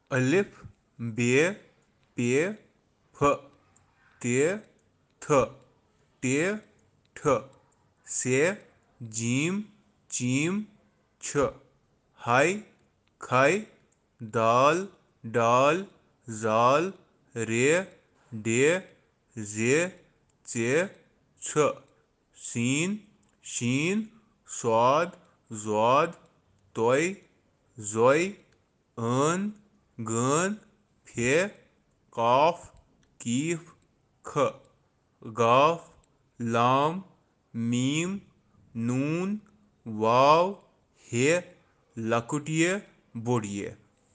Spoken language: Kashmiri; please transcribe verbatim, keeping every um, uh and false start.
अलिफ बे पे फ ते थ टे ठ से जीम चीम छ हाय खाय दाल डाल जाल रे डे जे ce छ सीन शीन स्वाद ज्वाद तोय जोय ön गön फे काफ कीफ ख गाफ लाम मीम नून वाव हे लकुट ये बोड़ ये।